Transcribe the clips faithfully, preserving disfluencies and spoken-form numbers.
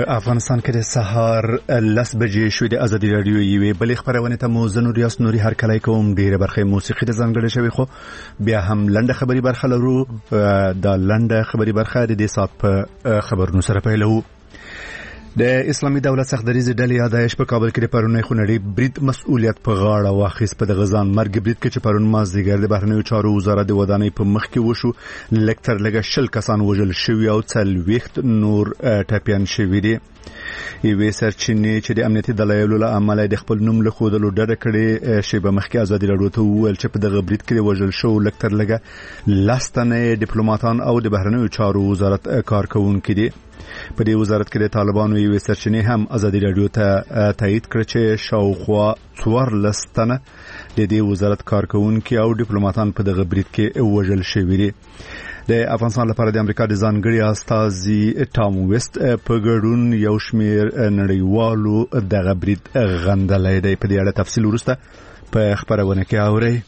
افغانستان کې د سهار لس بجې شوې د ازادي رادیو یوې بلې خبرونه ته مو زنور یاس نوري هر کله کوم ډیره برخه موسیقي د ځانګړې شوی خو بیا هم لنډه خبري برخه لرو. دا لنډه خبري برخه د دې سات په خبرونو سره پیلو. د اسلامي دولت سختدریزه ډلې یادایش په کابل کې د پرونی خونړي برید مسؤلیت په غاړه واخیست. په د غزان مرګ برید کې چې پرون مازدیګر د بهرنیو چارو وزارت د ودانۍ په مخ کې وشو، لکتر لګه شل کسان وژل شوي او څلوېښت نور ټپیان شوي دي. یوې سرچینې چې د امنیتي دلایلو له امله د خپل نوم له ښودلو ډډه کړې شیبه مخکې ازادي راډیو ته وویل چې په دغه برید کې د وژل شوو لکتر لګه لس تنه ډیپلوماټان او د بهرنیو چارو وزارت کارکونکي دي. په دې وزارت کې د طالبانو یوې سرچینې هم ازادي راډیو ته تایید کړ چې شاوخوا څوارلس تنه د دې وزارت کارکونکي او ډیپلوماټان په دغه برید کې وژل شوي دي. د افغانستان لپاره د امریکا د ځانګړي استازي ټام ویست په ګډون یو شمېر نړیوالو دغه برید غندلی دی. په دې اړه تفصیل وروسته په خبرونه کې اورئ.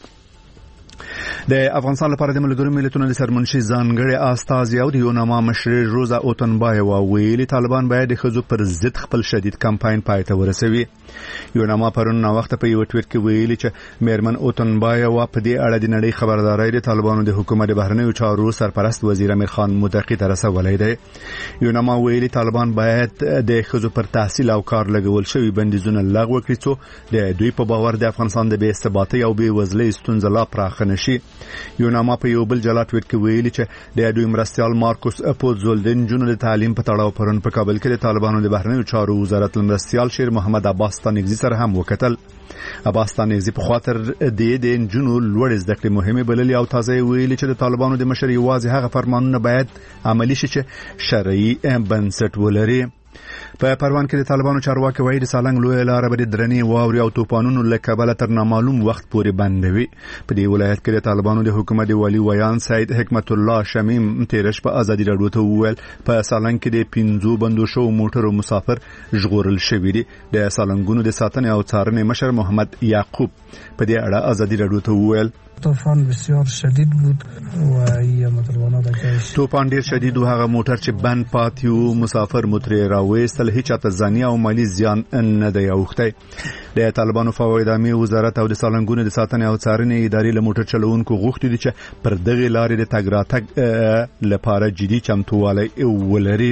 د افغانستان لپاره د ملګرو ملتونو د سرمنشي ځانګړي استازي او د یوناما مشر روزا اوتنبایوا ویلي طالبان باید د ښځو پر ضد خپل شدید کمپاین پای ته ورسوي. یوناما پرون ناوخته په یو ټویټ کې ویلي چې میرمن اوتنبایوا په دې اړه د نړۍ خبرداري د طالبانو د حکومت د بهرنیو چارو سرپرست وزیر امیر خان متقی ته رسولې ده. یوناما ویلي طالبان باید د ښځو پر تحصیل او کار لګول شوی بندیزونه لغوه کړي څو د دوی په باور د افغانستان د بې ثباتۍ او بې وزلۍ ستونزه لا پراخه نشي. یوناما په یو بل جلا ټویټ کې ویلي چې د دوی مرستیال مارکوس اپوزول د نجونو د تعلیم په تړاو پرون په کابل کې د طالبانو د بهرنیو چارو وزارت مرستیال شیر محمد عباس تانګزي سره هم وکتل. عباس تانګزي په خاطر د د نجونو لوړ زده کړې مهمه بللي او تازه ویلي چې د طالبانو د مشر یوازې هغه فرمانونه باید عملی شي چې شرعي بنسټ ولري. په پروان کې د طالبانو چارواکي وایي د سالنګ لوی لار به د درنې واوري او توپانونو له کبله تر نامعلوم وخت پورې بند وي. په دې ولایت کې د طالبانو د حکومت د والی ویان سید حکمت الله شمیم تیرش په ازادي راډیو ته وویل په سالنګ کې د پنځو بندو شو موټرو مسافر ژغورل شوي دي. د سالنګونو د ساتنې او څارنې مشر محمد یعقوب په دې اړه ازادي راډیو ته وویل طوفان بسیار شدید بود و ای مطلبانه دکش طوفان ډیر شدید و هغه موټر چې بند پاتې و مسافر متری راوېستل هیڅ اته ځاني او مالی زیان نه دی اوخته. د طالبانو فواید امي وزارت او د سالنګونو د ساتنې او څارنې ادارې له موټر چلوونکو غوښتي دي چې پر دغه لارې د تګ راتګ لپاره جدي چمتووالی ولري.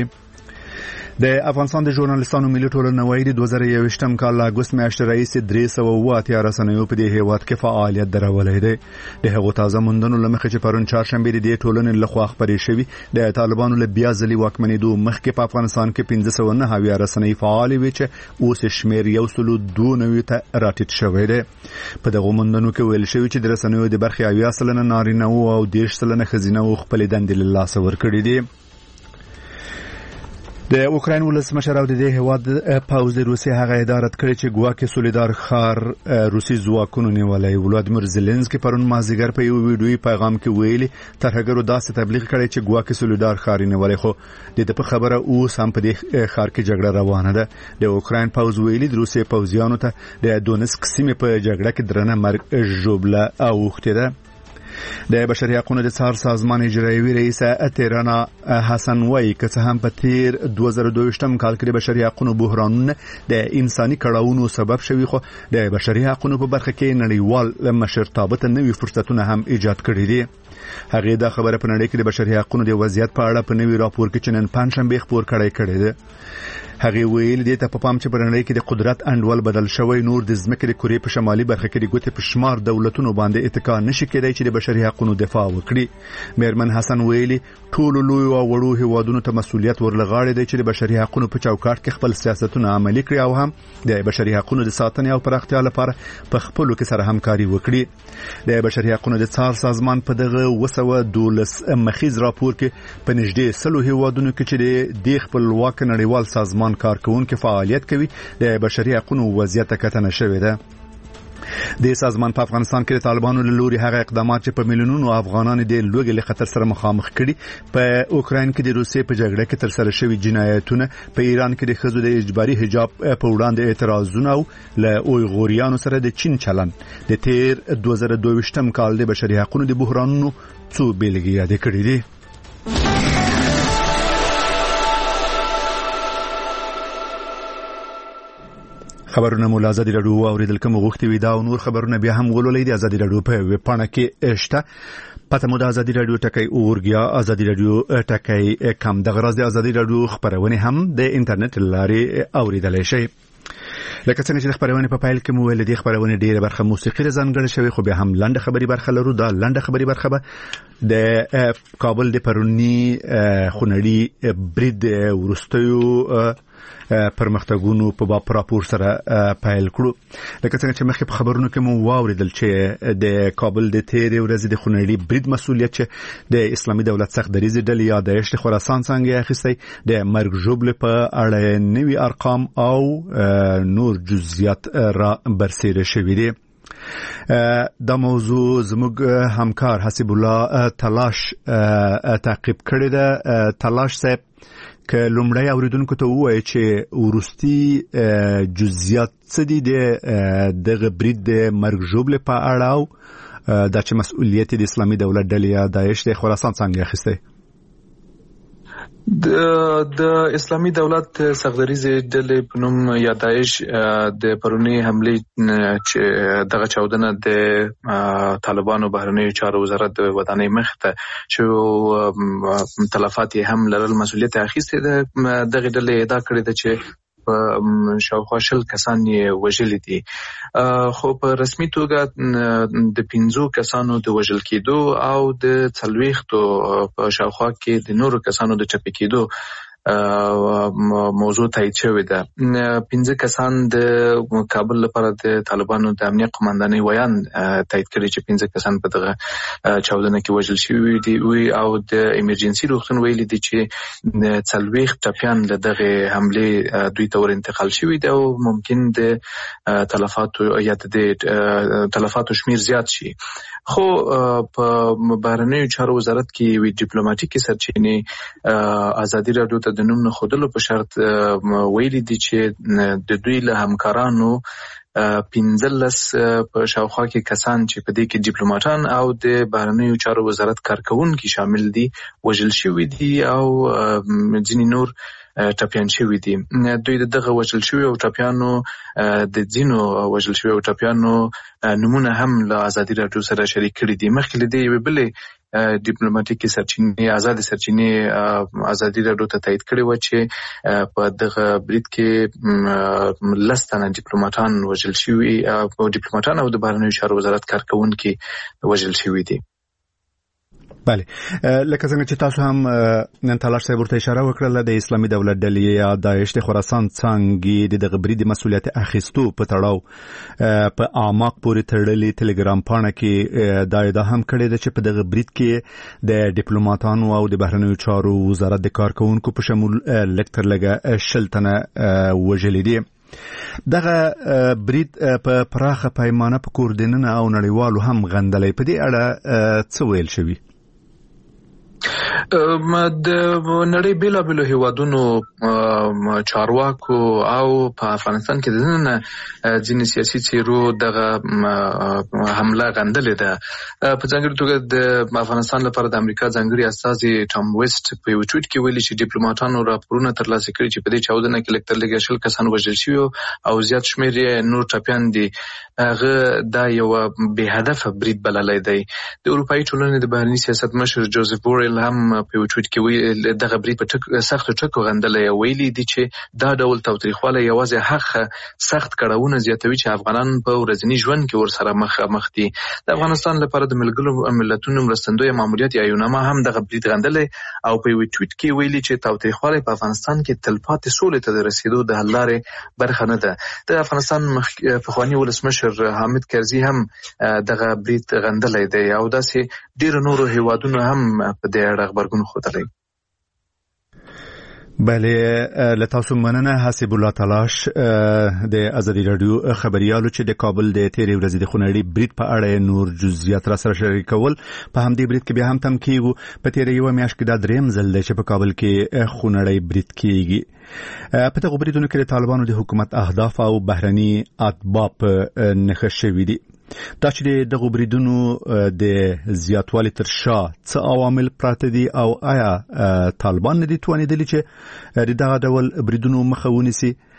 د افغانستان د ژورنالستانو ملي ټولنه وایي د دوه زره یوویشتم کال له اګوست میاشتې راهیسې درې سوه اوه اتیا رسنیو په دې هیواد کې فعالیت درولې دی. د هغو تازه موندنو له مخې چې پرون چهارشنبې د دې ټولنې لخوا خپرې شوي د طالبانو له بیا ځلې واکمنېدو مخکې په افغانستان کې پنځه سوه نهه اویا رسنۍ فعالې وې چې اوس شمېر یو سلو دوه نوي ته راټیټ شوی دی. په دغو موندنو کې ویل شوي چې د رسنیو د برخې اویا سلنه نارینه او دېرش سلنه ښځینه وو خپلې دندې له لاسه ورکړې دي. د اوکراین ولسمشر او د دې هیواد پوځ د روسیې هغه ادارت کړی چې ګواکې سولیدار ښار روسي ځواکونو نیولی. ولادیمیر زيلنسکي پرون مازدیګر په یو ویډیوي پیغام کې ویلي ترهګرو داسې تبلیغ کړی چې ګواکې سولیدار ښار نیولی، خو د دې په خبره اوس هم په دې ښار کې جګړه روانه ده. د اوکراین پوځ ویلي د روسیې پوځیانو ته د دونسک سیمې په جګړه کې درنه مرګ ژوبله اوښتې ده. د بشري حقوقو د څار سازمان اجرایوي رئیس اتیرانا حسن وای که څه هم په تیر دوه زره دوه کال کې د بشري حقوقو بحرانونه د انساني کړاوونو سبب شوي، خو د بشري حقوقو په برخه کې نړیوال مشرتابه ته نوي فرصتونه هم ایجاد کړي دي. هغه دا خبره په نړۍ کې د بشري حقوقو د وضعیت په اړه په نوي راپور کې چې نن پنځشنبه خبر کړی کړی دی. هغه ویل دي ته په پام چې په نړۍ کې د قدرت انډول بدل شوی، نور د ځمکې د کورې په شمالي برخه کې د ګوتې په شمار دولتونو باندې اتکا نشي کېدای چې د بشري حقوقو دفاع وکړي. میرمن حسن ویلي ټول لوی او وړو هیوادونو ته مسؤلیت ورلغاړي دی چې د بشري حقوقو په چوکاټ کې خپل سیاستونه عملي کړي او هم د بشري حقوقو د ساتنې او پراختیا لپاره په خپلو کې سره همکاري وکړي. د بشري حقوقو د څار سازمان په دغه وسوه دولس مخیز راپور کې په نږدې سلو هیوادونو کې چې د خپلواک نړیوال سازمان کارکونکو فعالیت کوي د بشري حقوقو وضعیت کتنه شوې ده. د سازمان په افغانستان کې د طالبانو له لوري هغه اقدامات چې په میلیونونو افغانان د لوږې له خطر سره مخامخ کړي، په اوکراین کې د روسیې په جګړه کې تر سره شوي جنایتونه، په ایران کې د ښځو د اجباري حجاب په وړاندې اعتراضونه او له اویغوریانو سره د چین چلن د تیر دوه زره دوه کال د بشري حقوقو د بحرانونو څو بیلګې یاد کړې دي. خبرونه مو ازادي راډیو اوریدل کوم غوښتي وي دا او نور خبرونه بیا هم ولولئ د ازادي راډیو په ویب پاڼه کې شته پته مو د ازادي راډیو ټکی اورګیا ازادي راډیو ټکی کم د غرض د ازادي راډیو خبرونه هم د انټرنیټ لارې اوریدل شي. لکه څنګه چې خبرونه په پایل کې مو ول دي خبرونه ډیره برخه موسیقي ځانګړې شوی خو بیا هم لنډه خبري برخه لرو. دا لنډه خبري برخه به د کابل د پرونی خونړي برید ورستیو پرمختګونو په باب راپور سره پایل کړو. لکه څنګه چې مخکې په خبرونو کې مو واوریدل چې د کابل د تیرې ورځې د خونړي برید مسؤلیت چې د اسلامي دولت سخت دریځ ډلې یا د اشت خراسان څنګه اخیستی د مرګ ژوبل په اړه نوي ارقام او نور جزئیات را برسېره شوي دي. دا موضوع زموږ همکار حسیب الله تلاش تعقیب کړی ده. تلاش صاحب که لومړی اوریدونکو ته ووایي چې ورستي جزئیات څه دي د دغه برید د مرګ ژوبل په اړه او دا چې مسؤلیت د اسلامي دولت ډلې یا داعش د خراسان څنګه اخیستی؟ د د اسلامي دولت سغدریزې ډلې په نوم یا داعش د پرونی حمله چې دغه چاودنه د طالبانو بهرنیو چارو وزارت د ودانۍ مخ ته چې تلفات هم لرل مسؤلیت اخیسته دغه ډلې ادعا کړې ده چې په شاوخوا شل کسان یې وژلي دي خو په رسمي توګه د پنځو کسانو د وژل کېدو او د څلوېښتو په شاوخوا کې د نورو کسانو د ټپي کېدو موضوع تایید شوې ده. پنځه کسان د کابل لپاره د طالبانو د امنیت قومندانۍ ویان تایید کړي چې پنځه کسان په دغه چاودنه کې وژل شوي دي او د ایمرجنسي روغتون ویلي دي چې څلوېښت ټپیان له دغه حملې دوی ته ور انتقال شوي دي او ممکن د تلفاتو یا د تلفاتو شمیر زیات شي. خو په بهرنیو چارو وزارت کې وی ډیپلوماټیکي سرچینې ازادي راډیو ته د نوم نه خودلو په شرط ویلي دي چې د دوی له همکارانو پنځلس په شاوخوا کې کسان چې په دې کې ډیپلوماټان او د بهرنیو چارو وزارت کارکونکي شامل دي وژل شوي دي او ځینې نور ټپیان شوي دي. دوی دغه وژل شوي او ټپیانو د ځینو وژل شوي او ټپیانو نمونه هم له ازادي راډیو سره شریک کړي دي. مخکې له دې یوې بلې ډیپلوماټیکي سرچینې ازادي سرچینې ازادي راډیو ته تایید کړي و چې په دغه برید کې لس تنه ډیپلوماټان وژل شوي او ډیپلوماټان او د بهرنیو چارو وزارت کارکونکي وژل شوي دي. بله لکه څنګه چې تاسو هم نن تلاش صاحب ورته اشاره وکړه د اسلامي دولت ډلې یا داعش د خراسان څنګه د دغه برید مسؤلیت اخیستو په تړاو په اعماق پورې تړلې ټلګرام پاڼه کې دا ادعا هم کړې ده چې په دغه برید کې د ډیپلوماټانو او د بهرنیو چارو وزارت د کارکونکو په شمول لکتر لګه شل تنه وژل دي. دغه برید په پراخه پیمانه په کوردیننه او نړیوالو هم غندلې. په دې اړه څه ویل شوی؟ د نړۍ بیلابیلو هیوادونو چارواکو او په افغانستان کې د نن ځینې سیاسي څیرو دغه حمله غندلې ده. په ځانګړي توګه د افغانستان لپاره د امریکا ځانګړي استازي ټام ویسټ په یو ټویټ کې ویلي چې ډیپلوماټانو راپورونه ترلاسه کړي چې په دې چاودنه کې لږ تر لږه شل کسان وژل شوي او زیات شمېر یې نور ټپیان دي. هغه دا یو بې هدفه برید بللی دی. د اروپایي ټولنې د بهرني سیاست مشر جوزف بورل هم په یو ټویټ کې دغه برید په سختو ټکو غندلی ویلي دي چې دا ډول تاوتریخوالی یوازې هغه سخت کړاوونه زیاتوي چې افغانان په ورځني ژوند کې ورسره مخامخ دي. د افغانستان لپاره د ملګرو ملتونو مرستندویه ماموریت یا یوناما هم دغه برید غندلی او په یو ټویټ کې ویلي چې تاوتریخوالی په افغانستان کې تلپاتې سولې ته د رسیدو د حل لارې برخه نه ده. د افغانستان پخواني ولسمشر حامد کرزي هم دغه برید غندلی دی او داسې ډیرو نورو هیوادونو هم په دې اړه غبرګون ښودلی. بله لتاسو مننه. حسیب الله تلاش د ازادي راډیو خبريالو چې د کابل د تیرې ورځې د خونړي برید په اړه نور جزئیات را سره شریکول. په همدې برید کې بیا هم تم کیږي. په تیرې یو میاشت کې دا دریم ځل دی چې په کابل کې خونړي برید کیږي. په دغه بریدونو کې د طالبانو د حکومت اهداف او بهرني اتباع په نښه شوي دي. دا چې دغه بریدونو د زیاتوالي تر شا څه عوامل پراته دي او آیا طالبان دي توانیدلی چې دغه ډول بریدونو مخه ونیسي؟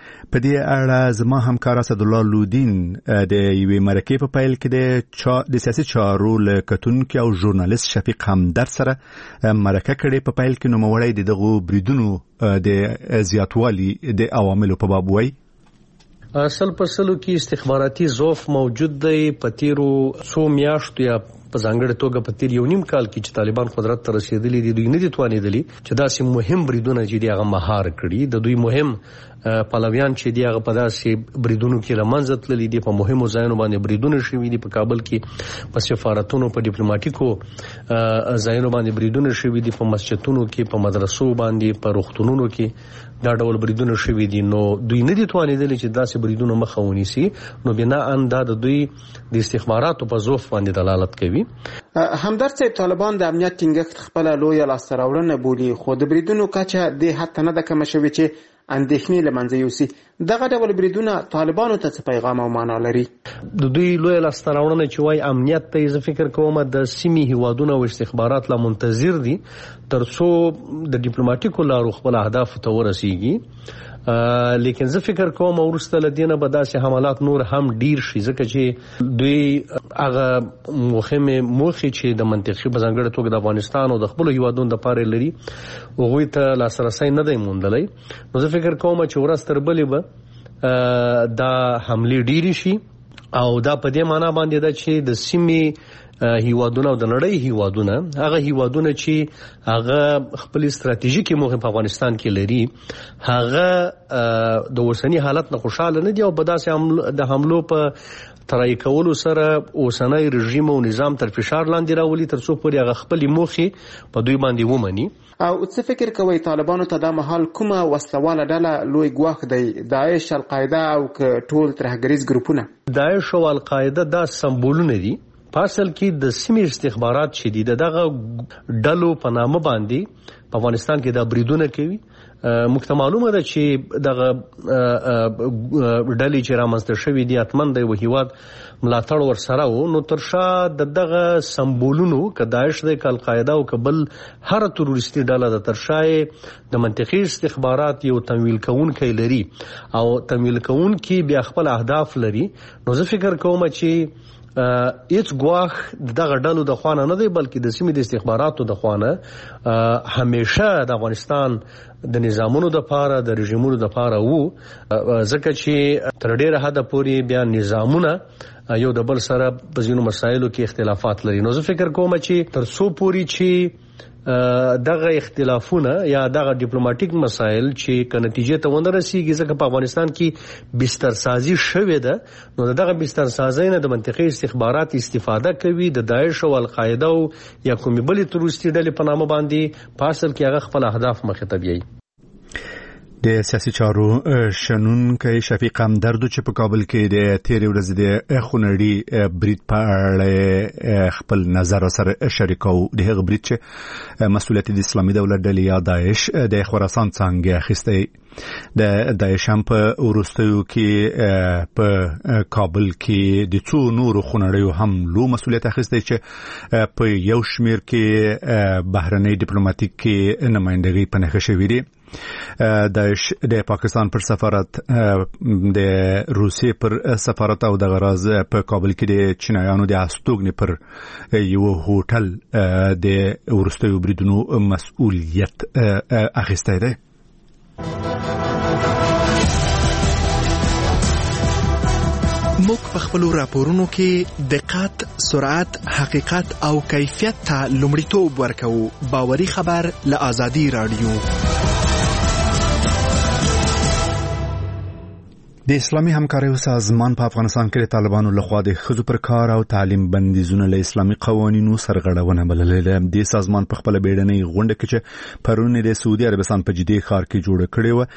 په دې اړه زما همکار اسد الله لودین د یوې مرکې په پیل کې د د سیاسي چارو له کتونکو او ژورنالیست شفیق همدرد سره مرکه کړې. په پیل کې نوموړی د دغو بریدونو د زیاتوالي د عواملو په باب وایي. اصل په سلو کې استخباراتي ضعف موجود دی. په تیرو څو میاشتو یا په ځانګړې توګه په تیر یو نیم کال کې چې طالبان قدرت ته رسیدلي دي، دوی نه دي توانېدلي چې داسې مهم بریدونه چې دي هغه مهار کړي. د دوی مهم پلویان چې دي هغه په داسې بریدونو کې له منځه تللي دي، په مهمو ځایونو باندې بریدونه شوي دي. په کابل کې په سفارتونو، په ډیپلوماټیکو ځایونو باندې بریدونه شوي دي، په مسجدونو کې، په مدرسو باندې، په روغتونونو کې دا ډول بریدونه شوي دي. نو دوی نه دي توانېدلي چې داسې بریدونه مخه ونیسي. نو بنا ان دا د دوی د استخباراتو په ضعف باندې دلالت کوي. همدرد صاحب، طالبان د امنیت ټینګښت خپله لویه لاسته راوړنه بولي، خو د بریدونو کچه دې حد ته نه ده کمه شوې چې اندېښنې له منځه یوسي. دغه ډول بریدونه طالبانو ته څه پیغام او معنا لري؟ د دوی لویه لاسته راوړنه چې وایي امنیت ته، زه فکر کوم د سیمې هیوادونه او استخبارات لا منتظر دي تر څو د ډیپلوماټیکو لارو خپل اهدافو ته ورسیږي. لیکن زه فکر کوم وروسته له دې نه به داسې حملات نور هم ډیر شي، ځکه چې دوی هغه مهمې موخې چې د منطقي په ځانګړې توګه د افغانستان او د خپلو هیوادونو دپاره لري هغوی ته لاسرسی نه دی موندلی. نو زه فکر کوم چې ورځ تر بلې به دا حملې ډیرې شي او دا په دې معنا باندې ده چې د سیمې هیوادونه او د نړۍ هیوادونه، هغه هیوادونه چې هغه خپل استراتیژیکي موخې په افغانستان کې لري، هغه د اوسنی حالت نه خوشاله نه دي او په داسې د حملو په ترای کولو سره اوسنی رژیم او نظام تر فشار لاندې راولي تر څو پورې هغه خپلې موخې په دوی باندې ومني. او څه فکر کوئ طالبانو ته دا مهال کومه وسلواله ډله لوی ګواښ دی؟ داعش، القاعده او که ټول ترهګریز ګروپونه؟ داعش او القاعده دا سمبولونه دي. په اصل کې د سیمې استخبارات چې دي دغه ډلو په نامه باندې په افغانستان کې دا بریدونه کوي. موږ ته معلومه ده چې دغه ډلې چې رامنځته شوي دي حتماً د یو هیواد ملاتړ ورسره و. نو تر شا د دغه سمبولونو که داعش دی، که القاعده او که بل هره تروریستي ډله ده، تر شا یې د منطقي استخبارات یو تمویل کوونکی لري او تمویل کوونکی بیا خپل اهداف لري. نو زه فکر کوم چې هیڅ ګواښ دغه ډلو د خوا نه نه دی، بلکې د سیمې د استخباراتو د خوا نه همیشه د افغانستان د نظامونو دپاره، د رژیمونو دپاره وو، ځکه چې تر ډېره حده پورې بیا نظامونه یو د بل سره په ځینو مسایلو کې اختلافات لري. نو زه فکر کوم چې تر څو پورې چې دغه اختلافونه یا دغه ډیپلوماټیک مسایل چې که نتیجې ته ونه رسیږي، ځکه په افغانستان کې بسترسازي شوې ده، نو دغه بسترسازۍ نه د منطقي استخبارات استفاده کوي، د داعش او القاعده او یا کومې بلې تروریستي ډلې په نامه باندې په اصل کې هغه خپل اهداف مخې ته بیایي. د سیاسي چارو شنونکی شفیق همدرد چې په کابل کې د تیرې ورځې د خونړي برید په اړه خپل نظر سره شریکو. د هغه برید چې مسؤلیت د اسلامي دولت ډلې یا داعش د خراسان څنګه اخیستی، د داعش هم په وروستیو کې په کابل کې د څو نورو خونړیو حملو مسؤلیت اخیستی چې په یو شمیر کې بهرنۍ ډیپلوماټیک کې نمائندګي په نښه شوې دي. داعش د پاکستان پر سفارت، د روسیې پر سفارت او د غراز په کابل کې د چینایانو د استوګنې پر یو هوټل د وروستیو بریدونو مسؤلیت اخیستی دی. موږ په خپلو راپورونو کې دقت، سرعت، حقیقت او کیفیت ته لومړیتوب ورکوو. باوري خبر له آزادي رادیو. د اسلامي همکاریو سازمان په افغانستان کې د طالبانو لخوا د ښځو پر کار او تعلیم بندیزونه له اسلامي قوانینو سرغړونه بللې ده. د سازمان په خپل بیړنۍ غونډه کې چې پرون د سعودي عربستان په جدي ښار کې جوړه کړې و،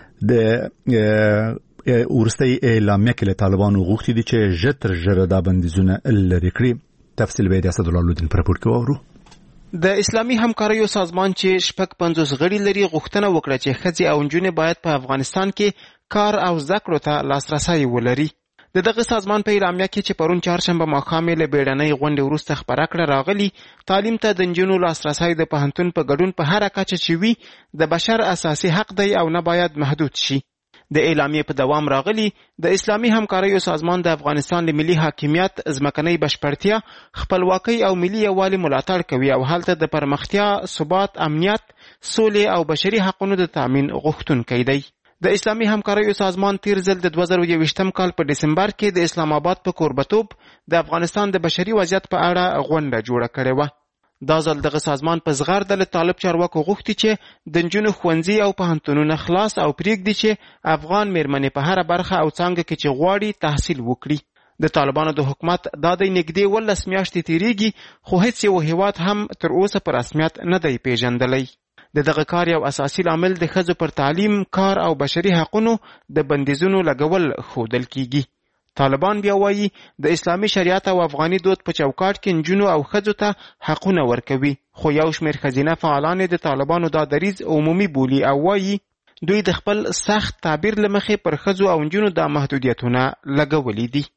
د ورستۍ اعلامیه کې له طالبانو غوښتي دي چې ژر تر ژره دا بندیزونه لرې کړي. تفصیل به د اسد الله لودین په راپور کې واورو. د اسلامي همکاریو سازمان چې شپږ پنځوس غړي لري غوښتنه وکړه چې ښځې او نجونې باید په افغانستان کې کار او زده کړو ته لاسرسی ولري. د دغه سازمان په اعلامیه کې چې پرون چهارشنبه ماښام له بیړنۍ غونډې وروسته خبره کړه راغلي، تعلیم ته د نجونو لاسرسی د پوهنتون په ګډون په هر کچه چې وي د بشر اساسي حق دی او نه باید محدود شي. د اعلامیې په دوام راغلی د اسلامي همکاریو سازمان د افغانستان د ملي حاکمیت ځمکنۍ بشپړتیا خپلواکۍ او ملي یووالي ملاتړ کوي او هلته د پرمختیا ثبات امنیت سولې او بشري حقوقو د تامین غوښتونکی دی. د اسلامي همکاریو سازمان تیر ځل د دوه زره یوویشتم کال په دسمبر کې د اسلام آباد په کوربتوب د افغانستان د بشري وضعیت په اړه غونډه جوړه کړې وه. دا ځل دغه سازمان په زغرده له طالب چارواکو غوښتي چې د نجونو ښوونځي او پوهنتونونه خلاص او پرېږدي چې افغان میرمنې په هره برخه او څانګه کې چې غواړي تحصیل وکړي. د طالبانو د حکومت دا د نږدې ولس میاشتې تیریږي خو هیڅ یو هیواد هم تر اوسه په رسمیت نه دی پیژندلی. د دغه کار یو اساسي لامل د ښځو پر تعلیم، کار او بشري حقونو د بندیزونو لګول ښودل کیږي. طالبان بیا وایي د اسلامي شریعت او افغاني دود په چوکاټ کې نجونو او ښځو ته حقونه ورکوي، خو یو شمېر ښځینه فعالان د طالبانو دا دریځ عمومي بولي او وایي دوی د خپل سخت تعبیر له مخې پر ښځو او نجونو دا محدودیتونه لګولي دي.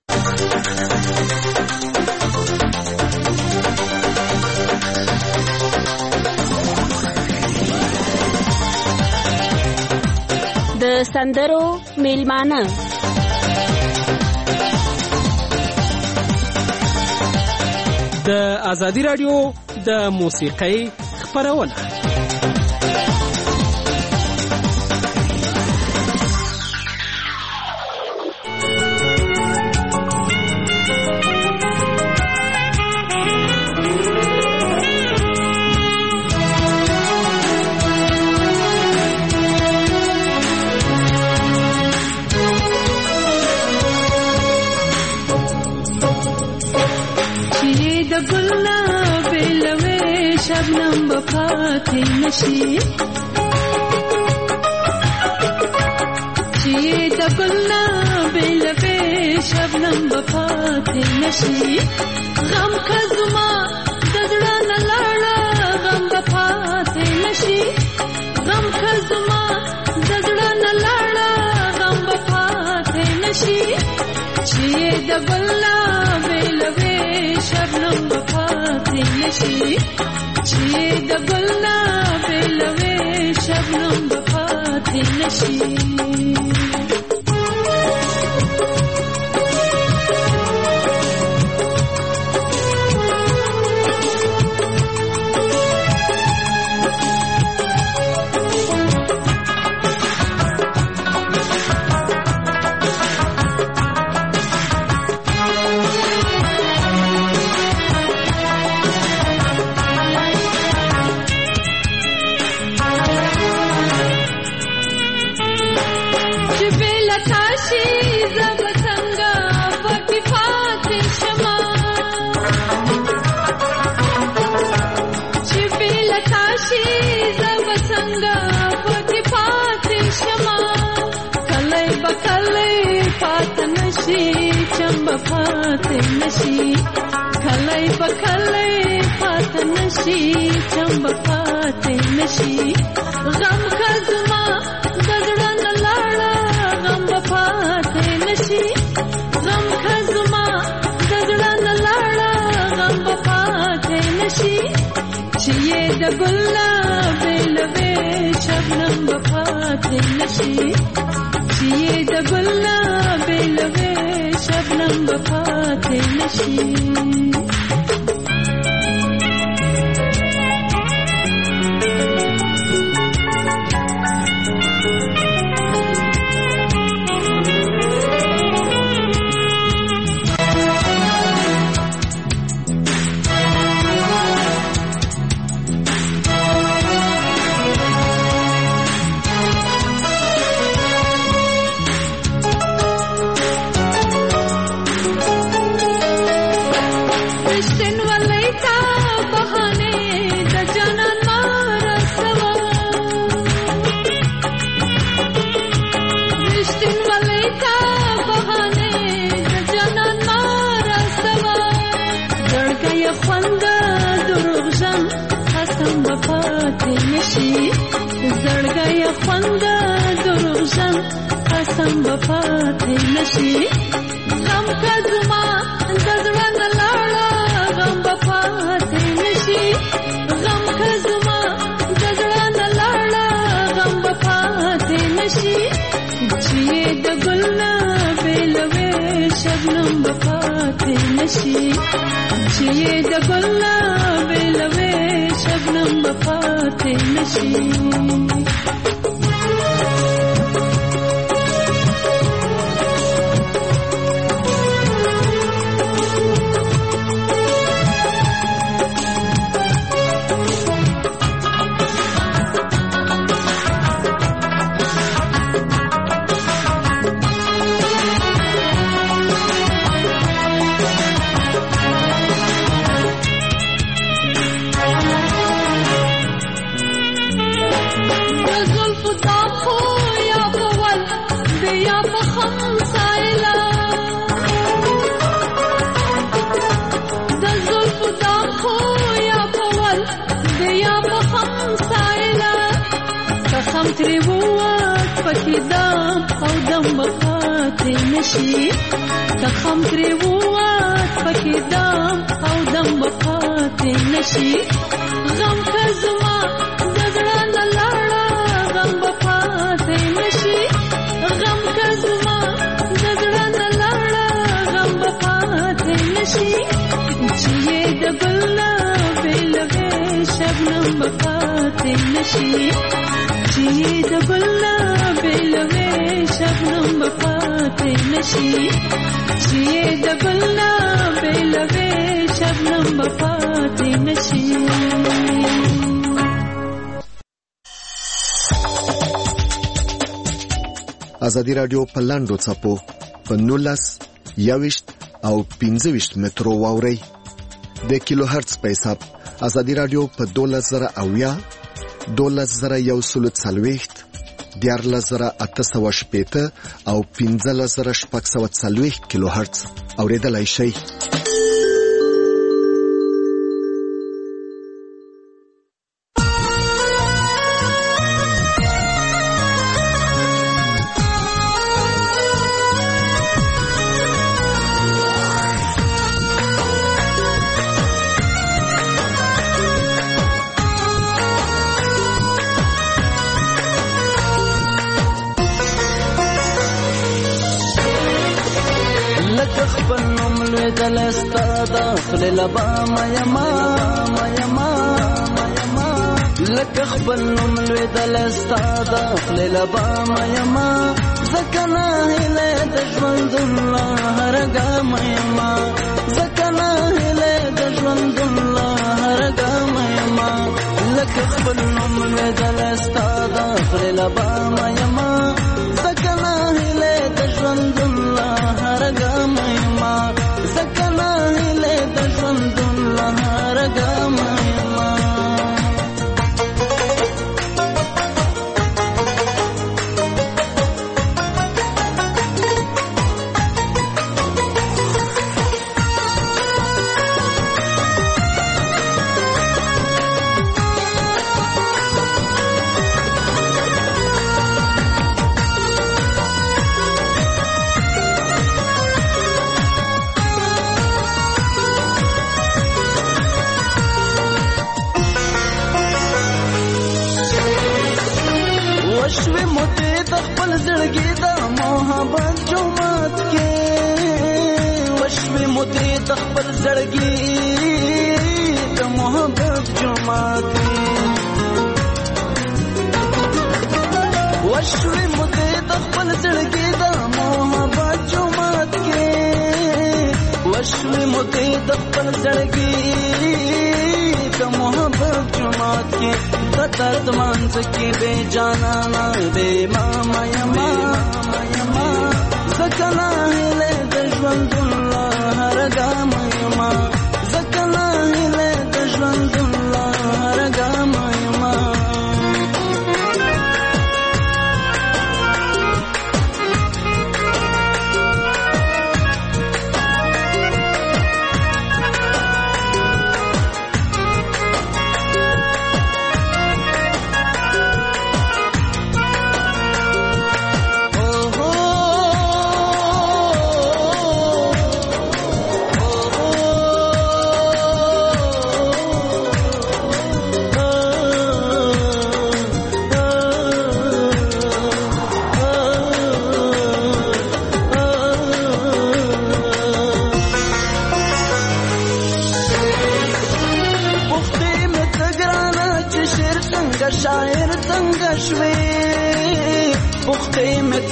د سندرو میلمانه د ازادي رادیو د موسیقۍ خپرونه. شبنم بپاتی نشی چیه د گلنا بلوی شبنم بپاتی نشی غم کزما دزړه نه لاړه غم بپاتی نشی غم کزما دزړه نه لاړه غم بپاتی نشی چیه د گلنا بلوی شبنم بپاتی نشی چیه د گلنا بلوی شبنم بپاتی نشی. پاتی نشی کلی بکلی پات نشی چمب پاتی نشی غم کزما دزړه نه لاړه غم پاتی نشی غم کزما دزړه نه لاړه غم پاتی نشی چیه د ګلاب لوي شبنم پاتی نشی چیه د ګلاب لوي شبنم بپاتی نشی. زړګي خوند دروغجن قسم بپاتی نشي غم کزما دزړه نه لاړه غم بپاتی نشي غم کزما دزړه نه لاړه غم بپاتی نشي بپاتې نشي چې د ګلاب لوي شبنم بپاتې نشي تخم ترې ووت پکې دام او دم بپاتې نشي غم که زما د زړه نه لاړه غم بپاتې نشي غم که زما د زړه نه لاړه غم بپاتې نشي چې یې د ګلابې لوي شبنم بپاتې نشي چې یې د ګلابې لوي شبنم بپاتې نشي چې د ګلابې لوي شبنم بپاتې نشي ازادي رادیو په لاندو څپو په نولس یوشت او پنځه ویشت مترو واوري د کیلو هرتز په حساب ازادي رادیو په دولس زره اویا دولس زره یو سلو څلوېښت دیارلس زره اته سوه شپېته او پنځلس زره شپږ سوه څلوېښت کیلو هرتز اورېدلای شئ. خپل لبا ما یما ما یما ما یما لکه خپل نوم لوی دلستا د خپل لبا ما یما زکنا هله د ژوند الله هرګه ما یما زکنا هله د ژوند الله هرګه ما یما لکه خپل نوم لوی دلستا د خپل لبا ما یما زکنا هله د ژوند الله هرګه ما یما زکنا هله د ژوند الله هرګه ما یما وشوي موتي تخبل زړګي د محبت جومات کې وشوي موتي تخبل زړګي د محبت جومات کې وشوي موتي تخبل زړګي د محبت جومات کې وشوي موتي تخبل زړګي د محبت جومات کې تر دمان سکی بے جانا نا بے ماما یما یما زکنا ہلے دشوند اللہ ہرگا یما زکنا ہلے دشوند اللہ ہرگا یما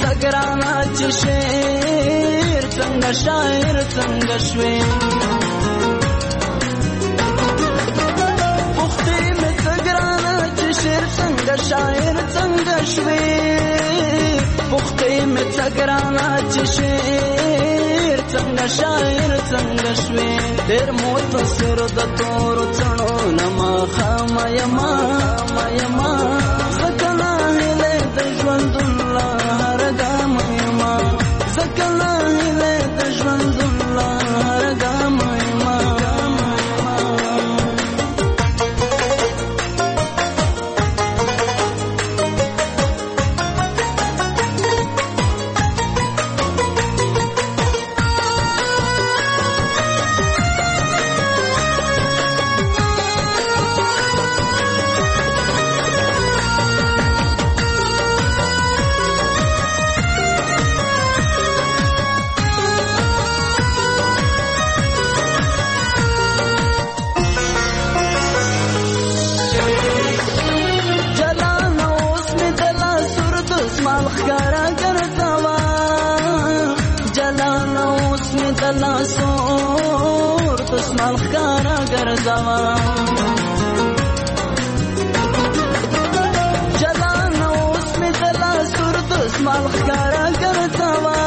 تګرانا چې شعر څنګه شاعر څنګه شوي پختې مې تګرانا چې شعر څنګه شاعر څنګه شوي پختې مې تګرانا چې شعر څنګه شاعر څنګه شوي ډېر متصر د تور څڼو نما خام یما یما زکنا هله د ژوند الله هر ګام یما زکنا هله د ژوند الله هر ګام یما سور تسمال خکارا گرزوا جلان اسمی دلا سور تسمال خکارا گرزوا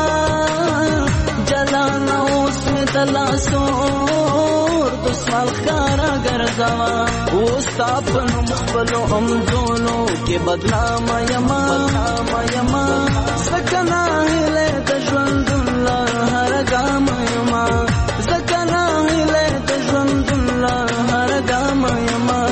جلان اسمی دلا سور تسمال خکارا گرزوا اوستا پنم خبلو امزولو کی بدنام یما یما سکنا ہلے دجوند اللہ ہر گام یما زکنا هله د ژوند الله هر ګام یما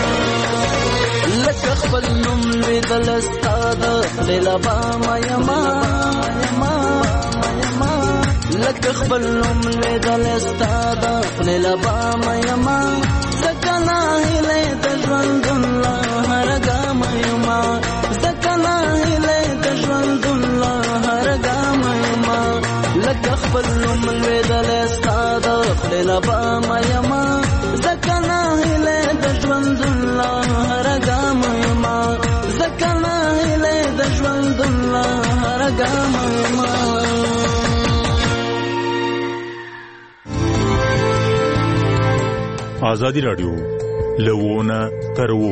لکه خپل نوم لیدل استاد لبا یما یما یما لکه خپل نوم لیدل استاد لبا یما زکنا هله د ژوند الله هر ګام یما زکنا هله د ژوند الله هر ګام یما لکه خپل نوم لیدل استاد لبا یما زکنا هله د ژوند الله هر ګام یما زکنا هله د ژوند الله هر ګام یما آزادی رادیو لوونه ترو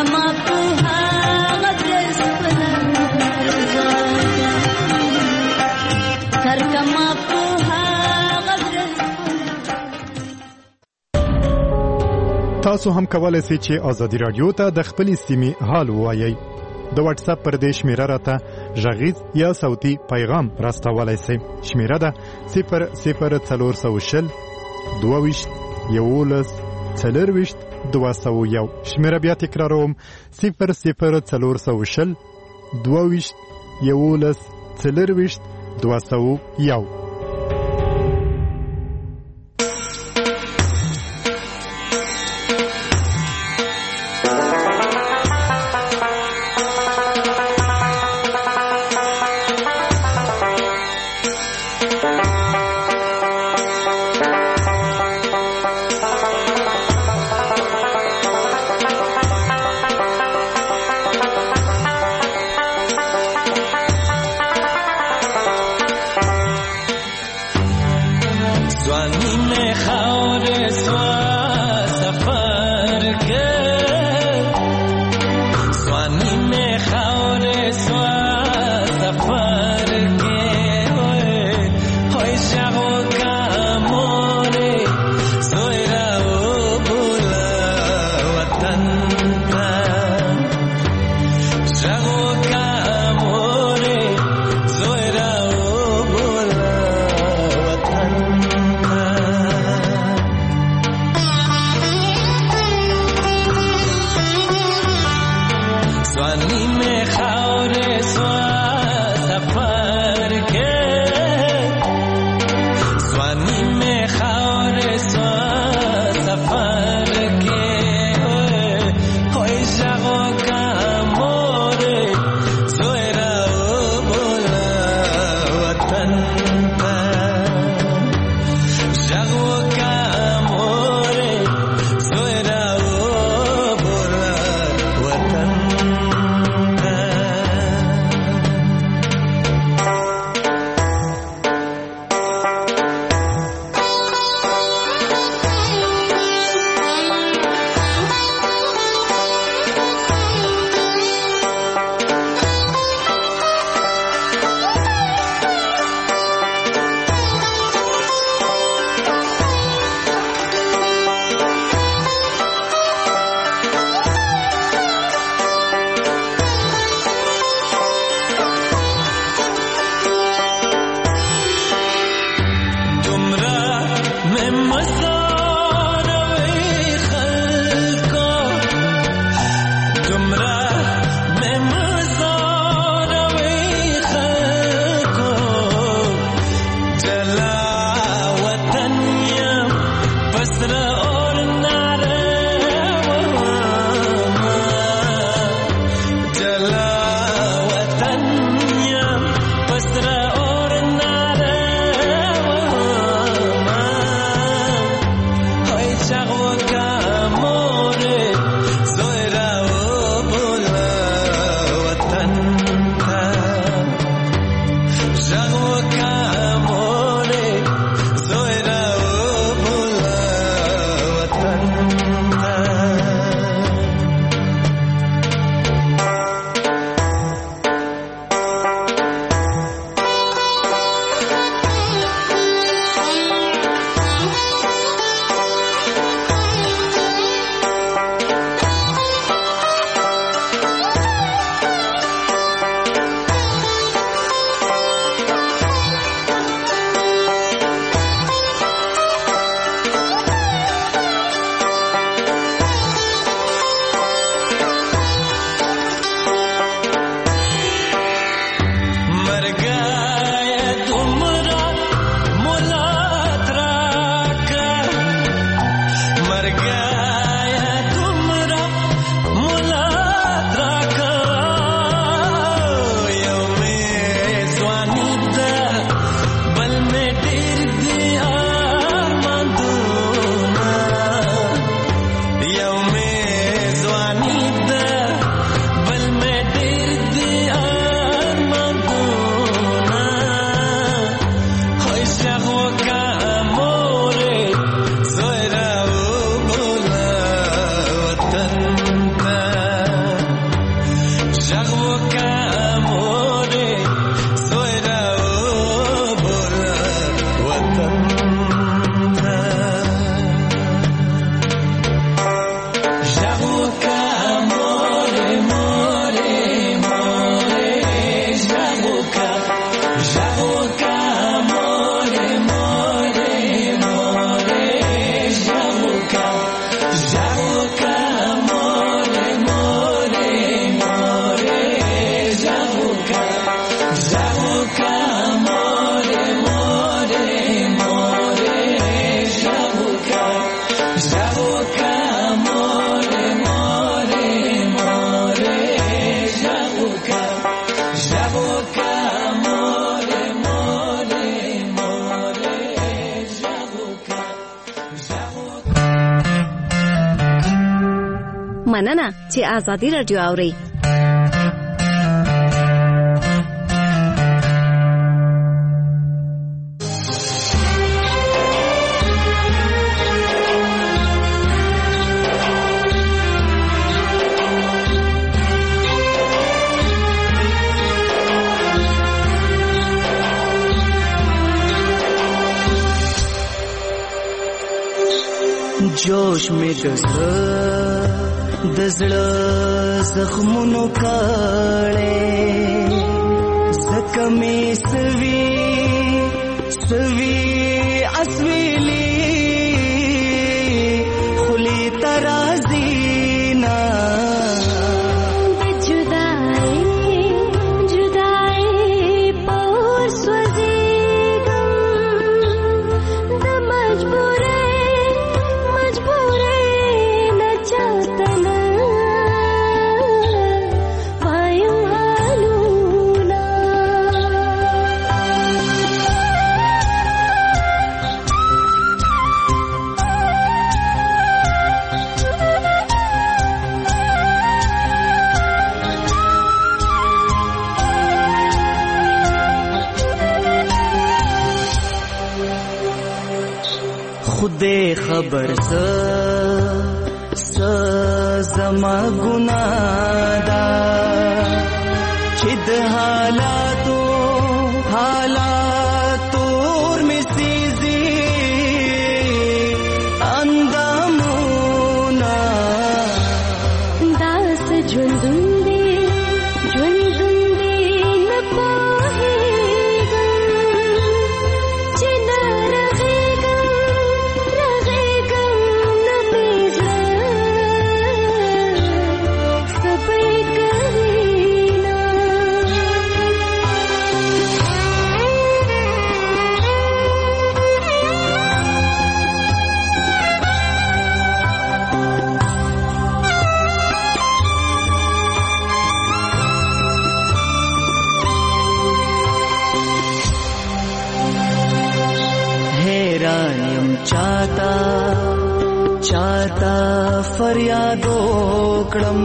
کما په هغه درس تر کما په هغه درس. تاسو هم کولای شئ چې آزادي رادیو ته د خپل سیمې حال ووایئ. د واتس اپ پر دې شمیره راته غږیز یا صوتي پیغام راستولای شئ. شمیره ده صفر صفر څلور سوه شل دوه ویشت یولس څلور ویشت دوه سوه یو. شمیره بیا تکراروم صفر صفر څلور سوه شل دوه ویشت یولس څلور ویشت دوه سوه یو. مننه چې آزادي رادیو اوري. जोश में दज़ड़ा जख्मों काले ज़ख्मे सवी सवी असवीली खुली तराज़ीना खुदे खबर स समा गुनादा चिद हालातो हालातोर में सीजी अंदामुना दास झुंझुंदे झुंझुंदे न पाहेगा चिना रहेगा रहेगा न बेजा सब कहीना हैरानियम चाहता चाहता फरियादो क्रम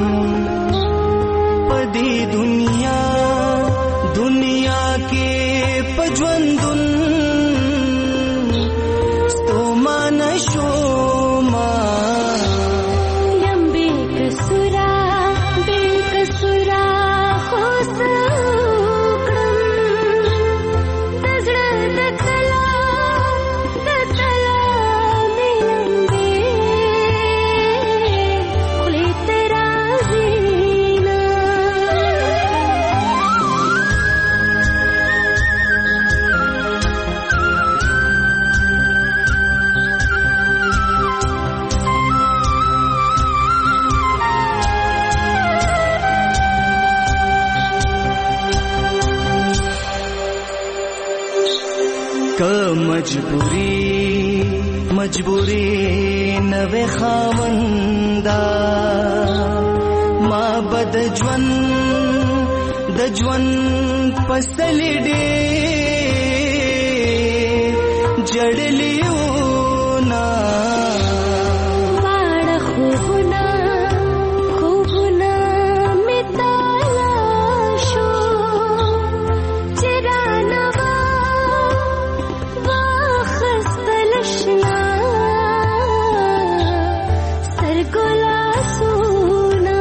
पदी दुनिया दुनिया के पजवंदुन स्तोमा नशोमा यम्बे कसुरा बे कसुरा होसुक्रम दज़ड़ा दतला दतला मिलंबे खुली तराज़ीना क मजबूरी मजबूरी नवे खावंदा मां बदजवन दजवन पसली डे जड़लियो ना वाड़ खूबना खूबना में तालाशो चिरानवा वाखस्तलशना सरगोला सूना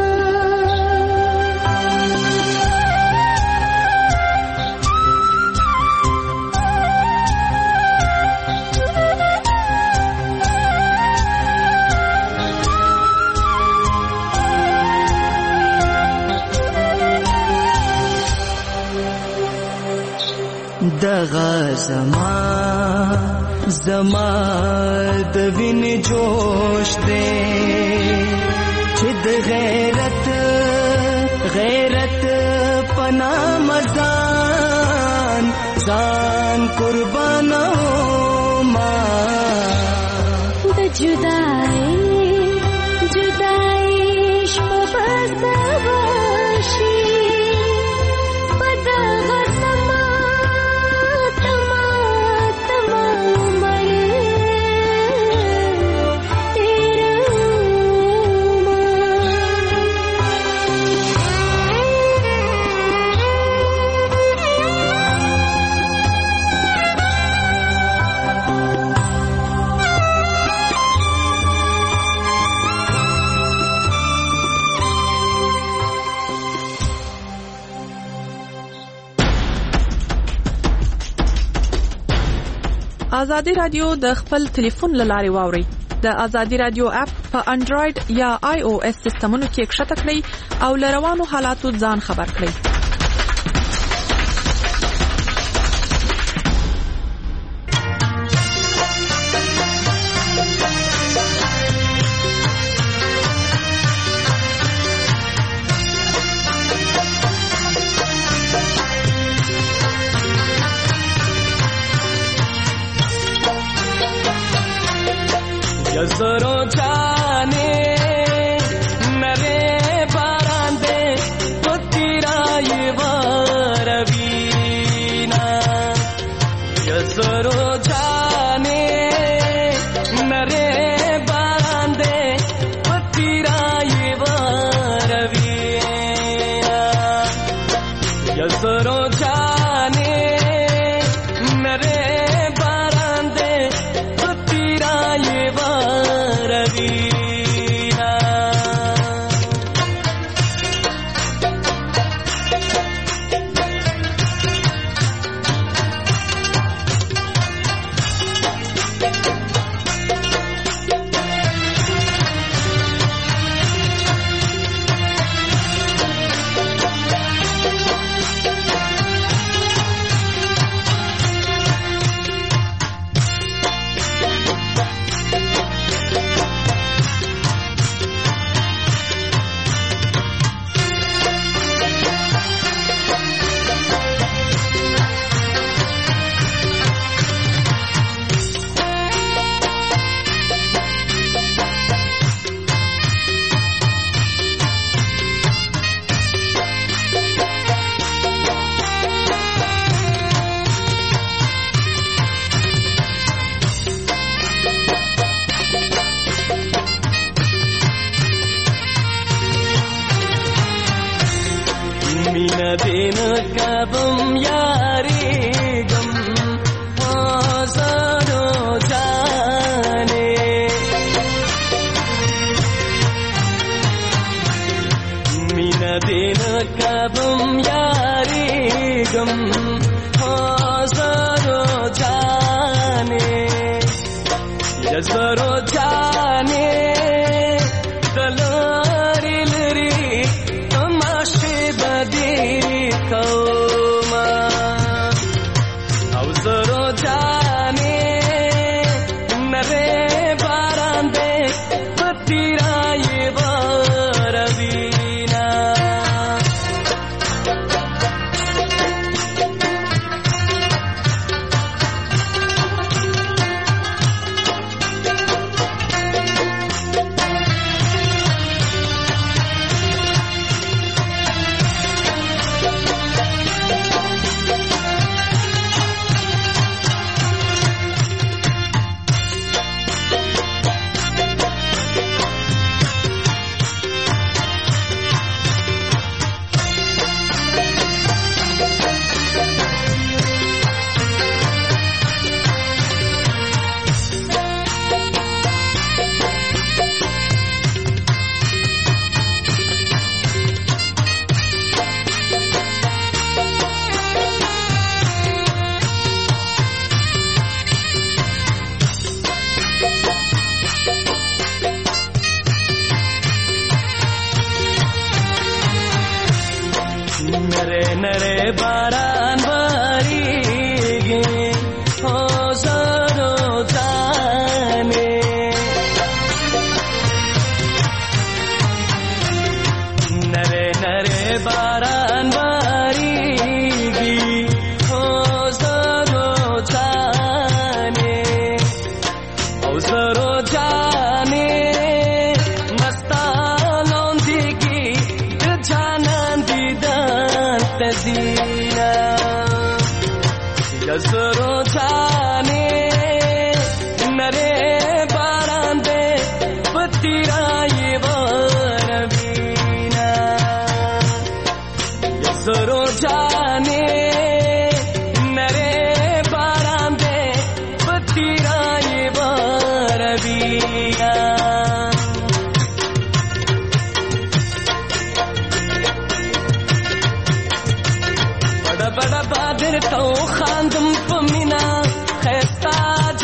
दगा जमा जमा दविन जोश दे चिद गैरत गैरत पना मजान जान कुर्बानो मां द जुदाई जुदाई शबसवाशी पदगा तमा तमा तमा मर तेरा ازادي رادیو د خپل ټلیفون لارې واوري. د ازادي رادیو اپ په انډراید یا آی او اس سیستمونو کې ښکته کړئ او لروانو حالاتو ځان خبر کړئ. जसरो जाने नरे बारांदे पुत्रा ये वारवीना जसरो जाने नरे बारांदे पुत्रा ये वारवीना जसरो जाने नरे दिन कबम यारी गम हजारो जाने मीना दिन कबम यारी गम हजारो जाने हजारो जाने दलारी लरी तमाशे बदी कौमा अवसरो जाने नरे बारांदे पतिरा ये बारवीना नरे नरे बारान बारीगे हजारो जाने नरे नरे बारान बारीगे हजारो जाने हजारो जाने मस्तानों दिगी जानान दीदान तजीना जसरो जाने नरे बारांदे पतिरा ये वारवीना जसरो जाने नरे बारांदे पतिरा ये वारवीना बड़ा बड़ा बादर तो खांदम पमीना खैस्ता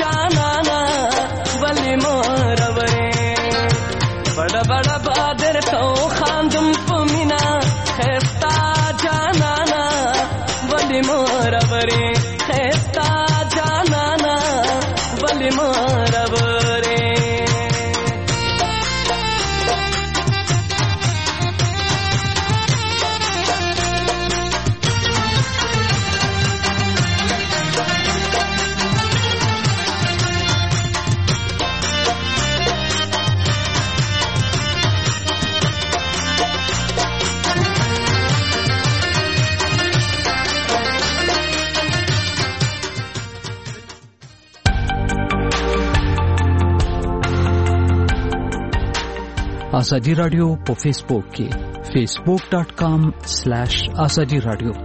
ازادي رادیو په فیسبوک کې facebook dot com slash azadi radio.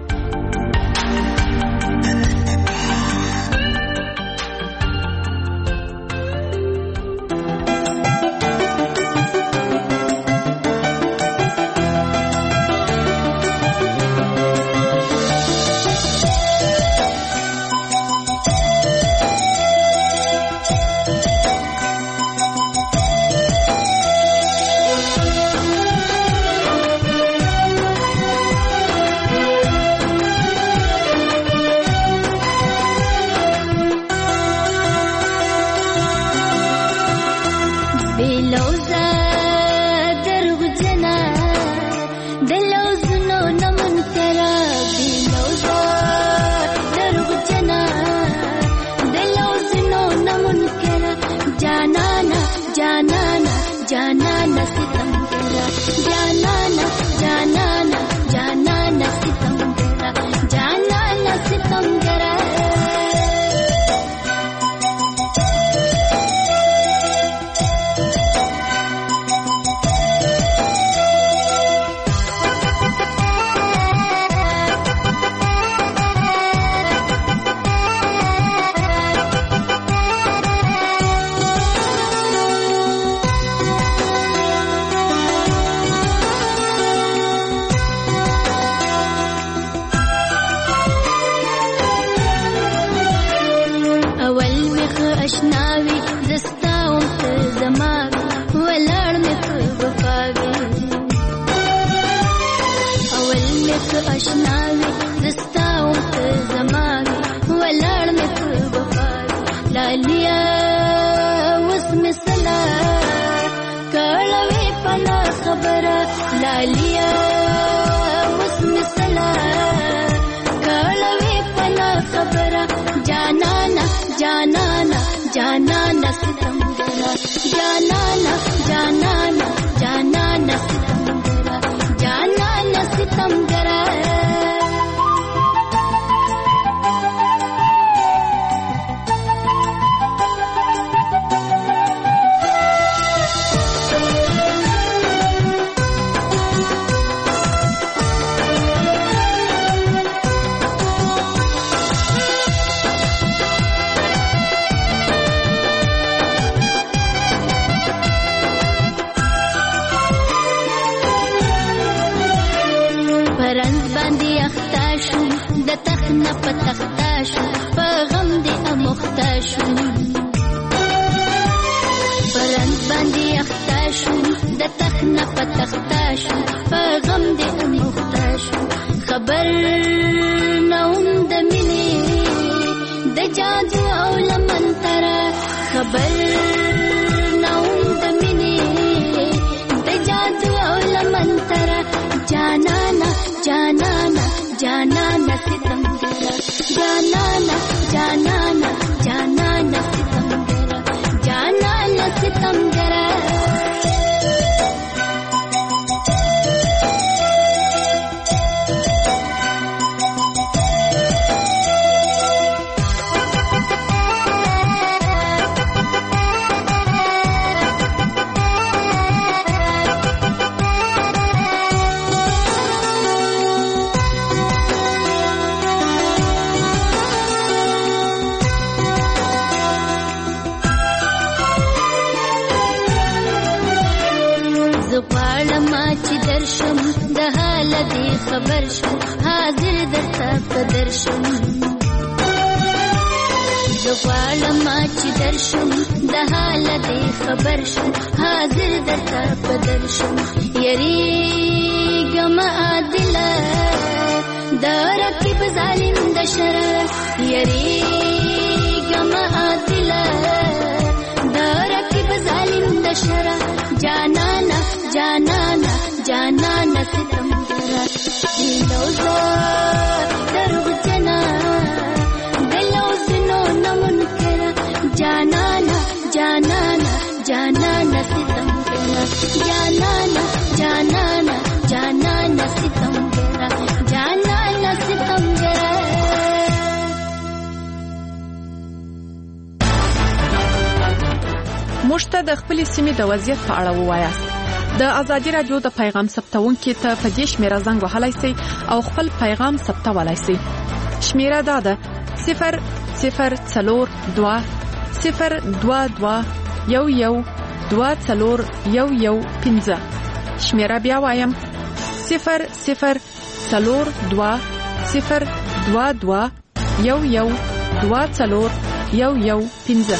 موږ ته د خپل سیمې د وضعیت په اړه ووایاست. د ازادي رادیو د پیغام ثبتونکو ته په دې شمیره زنګ وهلای شئ او خپل پیغام ثبتولای شئ. شمیره دا ده صفر صفر څلور دوه صفر دوه دوه یو یو دوه څلور یو یو پنځه. شمیره بیا وایم صفر صفر څلور دوه صفر دوه دوه یو یو دوه څلور یو یو پنځه.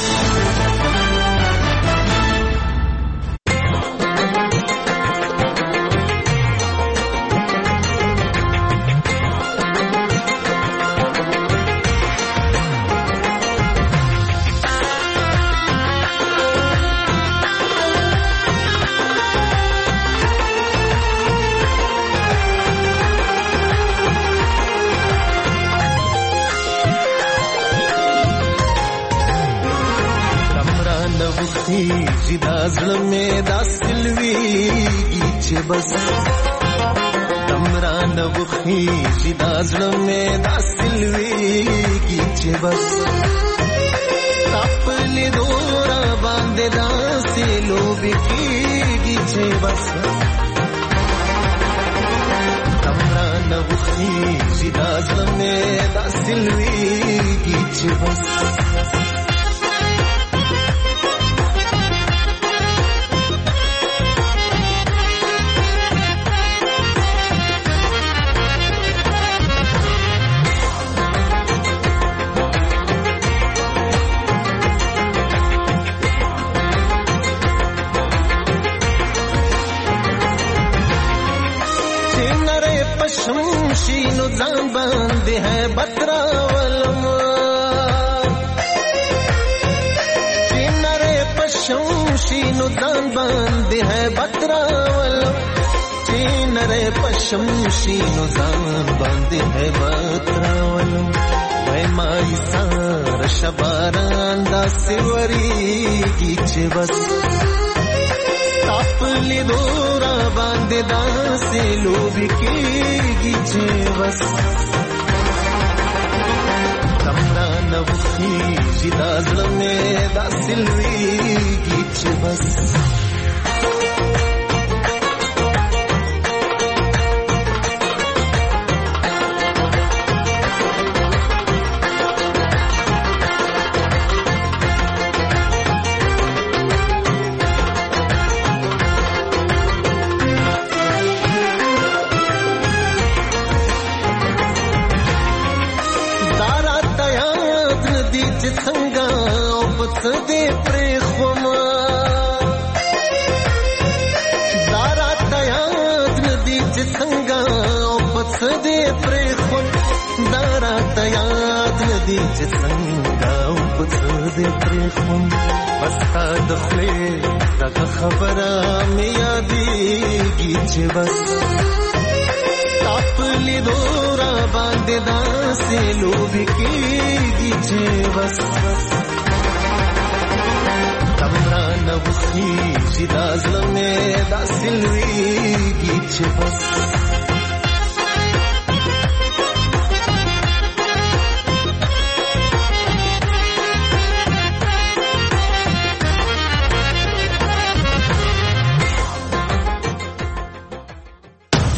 जिदा ज़ल्मे दासिलवी गीचे बस तमरा नवखी जिदा ज़ल्मे दासिलवी गीचे बस तापले दोरा बांधे दासे लोबी की गीचे बस तमरा नवखी जिदा ज़ल्मे दासिलवी गीचे बस जान बंदे है बतरावलम चिन्नरे पशमशीनु जान बंदे है बतरावलम चिन्नरे पशमशीनु जान बंदे है बतरावलम मैं माई सार शबारान दा सिवरी गीचे बस तापली दोरा बांधे दासे लोबी की गीचे बस तमरा नवखी जिदा ज़ल्मे दासिलवी गीचे बस दे प्रेखमा दारा तयाद नदी संगा पथ दे प्रेखम दारा तयाद नदी संगा पथ दे प्रेखम बस्ता दखले तक खबरा में यादी गीचे बस तापली दोरा बांधे दासे लोबी की गीचे बस तमरा नवखी जिदा ज़ल्मे दासिलवी गीचे बस